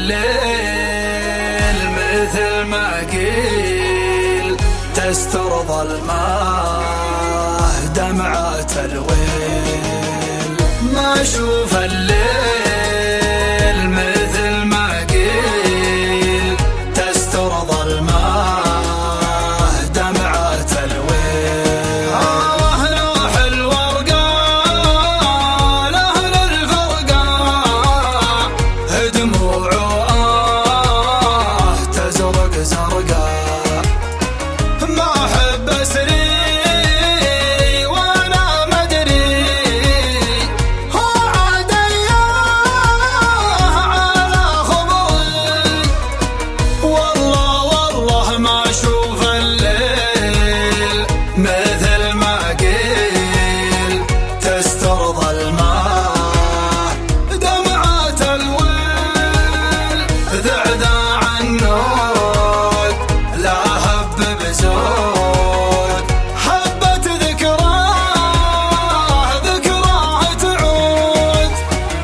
الليل مثل ما قيل تستر ظلمه دمعة الويل. ما أشوف الليل مثل ما قيل تستر ظلمه دمعة الويل. لوح الورقة لأهل الفرقة دموعه تزرق زرقاء. ما أحب أسري وأنا مدري هو عاد أياه على خبري. والله ما أشوف الليل مثل ما قيل تستر ظلمه دمعة الويل. ذعذع النود لا هب بزود حبة ذكراه تعود.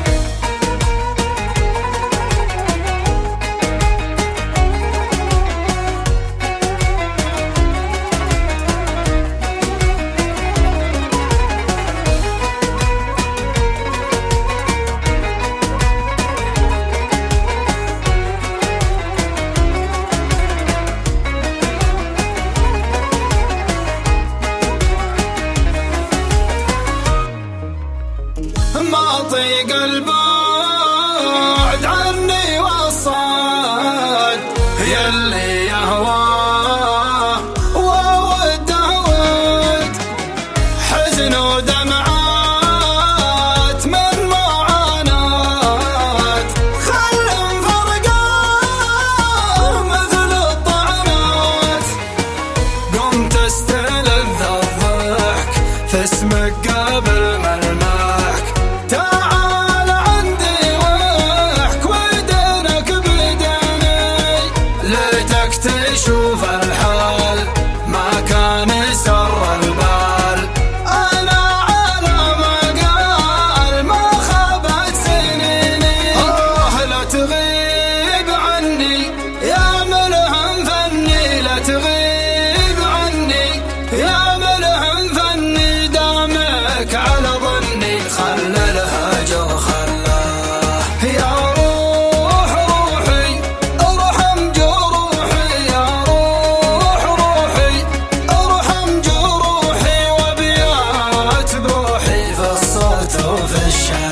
ما طيق البعد عني والصد يلي يهواه وود حزن ودمعات من معاناة خل فرقاه مثل الطعنات. قمت استلذ الضحك في اسمك قبل ملمحك. تعال عندي واحك ودينك بدني ليتك تشوف الحال ما كان سر البال. أنا على ما قال ما خابت سنيني. لا تغيب عني يا ملهم فني لا تغيب عني يا ملهم فني. دامك على ظني خل الهجر خلاه. يا روح روحي ارحم جروحي يا روح روحي ارحم جروحي. وابيات بروحي في الصوت وفي الشعر.